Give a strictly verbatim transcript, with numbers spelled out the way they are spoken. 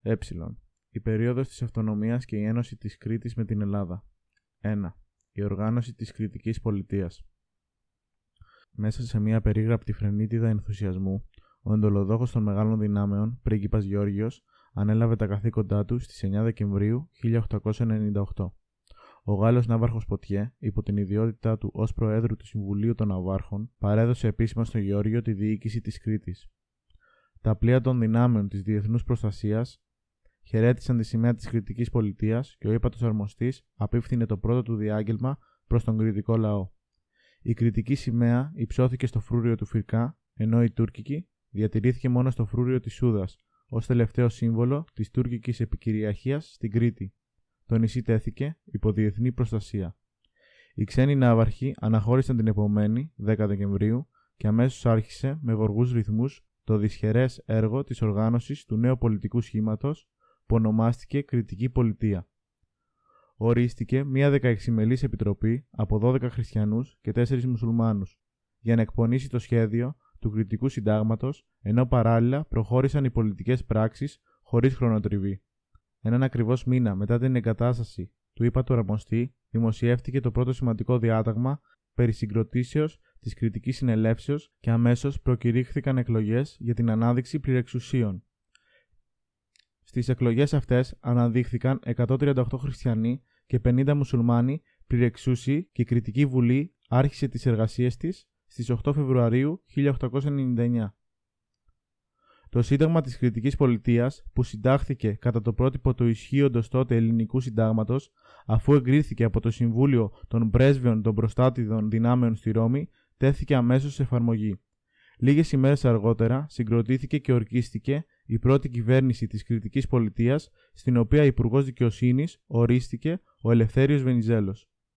Ε. Η περίοδος της αυτονομίας και η ένωση της Κρήτης με την Ελλάδα. ένα. Η οργάνωση της Κρητικής πολιτείας. Μέσα σε μια περίγραπτη φρενίτιδα ενθουσιασμού, ο εντολοδόχος των μεγάλων δυνάμεων, πρίγκιπας Γεώργιος, ανέλαβε τα καθήκοντά του στις εννέα Δεκεμβρίου χίλια οκτακόσια ενενήντα οκτώ. Ο Γάλλος ναύαρχος Ποτιέ, υπό την ιδιότητά του ως Προέδρου του Συμβουλίου των Ναυάρχων, παρέδωσε επίσημα στον Γεώργιο τη διοίκηση της Κρήτης. Τα πλοία των δυνάμεων της διεθνούς προστασίας χαιρέτησαν τη σημαία της Κρητικής πολιτείας και ο ύπατος αρμοστής απίφθινε το πρώτο του διάγγελμα προς τον κρητικό λαό. Η κρητική σημαία υψώθηκε στο φρούριο του Φυρκά, ενώ η τουρκική διατηρήθηκε μόνο στο φρούριο της Σούδας, ως τελευταίο σύμβολο της τουρκικής επικυριαρχίας στην Κρήτη. Το νησί τέθηκε υπό διεθνή προστασία. Οι ξένοι ναύαρχοι αναχώρησαν την επομένη, δέκα Δεκεμβρίου, και αμέσως άρχισε με γοργούς ρυθμούς το δυσχερές έργο της οργάνωσης του νέου πολιτικού σχήματος που ονομάστηκε Κρητική Πολιτεία. Ορίστηκε μια δεκαεξιμελής επιτροπή από δώδεκα χριστιανούς και τέσσερις μουσουλμάνους για να εκπονήσει το σχέδιο του Κρητικού Συντάγματος, ενώ παράλληλα προχώρησαν οι πολιτικές πράξεις χωρίς χρονοτριβή. Έναν ακριβώς μήνα μετά την εγκατάσταση του ύπατου αρμοστή, δημοσιεύτηκε το πρώτο σημαντικό διάταγμα περί συγκροτήσεως της Κρητικής Συνελεύσεως και αμέσως προκηρύχθηκαν εκλογές για την ανάδειξη πληρεξουσίων. Στις εκλογές αυτές αναδείχθηκαν εκατόν τριάντα οκτώ χριστιανοί και πενήντα μουσουλμάνοι πληρεξούσιοι και η Κρητική Βουλή άρχισε τις εργασίες της στις οκτώ Φεβρουαρίου χίλια οκτακόσια ενενήντα εννέα. Το Σύνταγμα της Κρητικής Πολιτείας, που συντάχθηκε κατά το πρότυπο του ισχύοντος τότε ελληνικού συντάγματος, αφού εγκρίθηκε από το Συμβούλιο των Πρέσβεων των Προστάτηδων Δυνάμεων στη Ρώμη, τέθηκε αμέσως σε εφαρμογή. Λίγες ημέρες αργότερα συγκροτήθηκε και ορκίστηκε η πρώτη κυβέρνηση της Κρητικής Πολιτείας, στην οποία υπουργός δικαιοσύνης ορίστηκε ο Ελευθέριος Βενιζέλος.